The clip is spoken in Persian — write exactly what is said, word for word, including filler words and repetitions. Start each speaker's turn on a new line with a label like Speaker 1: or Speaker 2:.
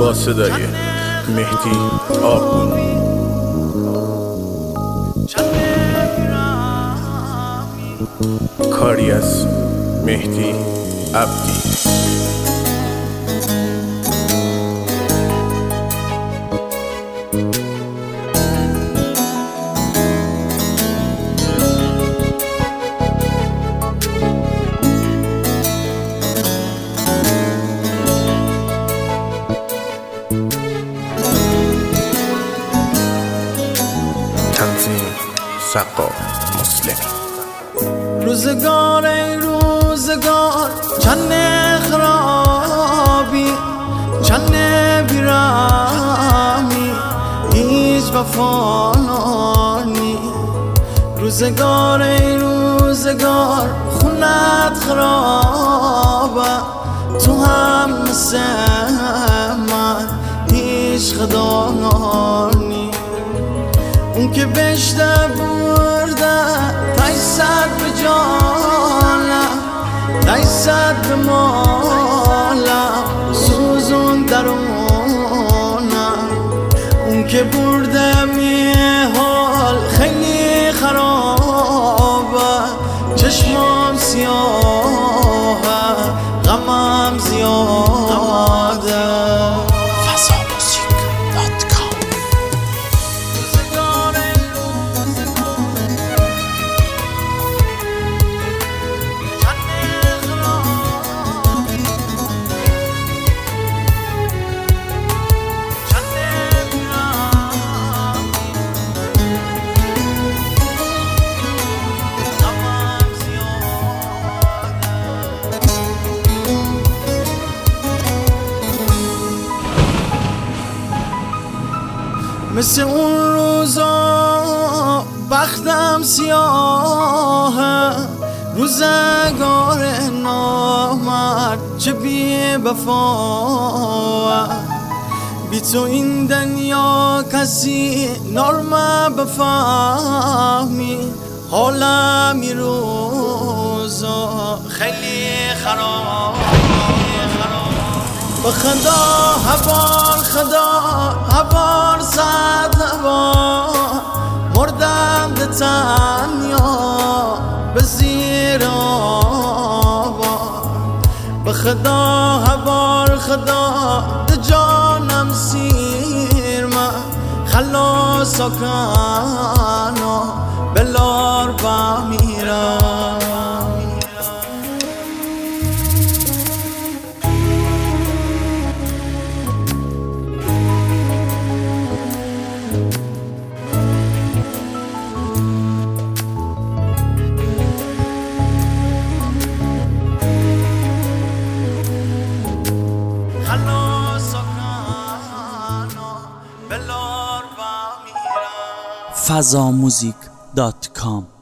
Speaker 1: با صدای مهدی آبگون. کاری از مهدی عبدی. تنظیم سقا مسلمی.
Speaker 2: روزگار ای روزگار چند خرابی چند بیرامی هیچ وفانانی. روزگار ای روزگار خونت خرابه تو هم مثل من هیچ خدانانی. اون که بشته برده تایصد به جانم تایصد به مالم سوزون درونم. اون که برده می حال خیلی خرابه چشمام سیاهه غمم زیاده. مثل اون روزا بختم سیاهه روزگار نامرد چه بی وفا. بی تو این دنیا کسی نرمه بفهمی حالم این روزا خیلی خراب. بخدا هبار خدا هبار زد هبار مردم ده تنیا به زیر آبار. بخدا هبار خدا ده جانم سیر من خلاص کنا بلار بمیرم.
Speaker 3: فضا موزیک دات کام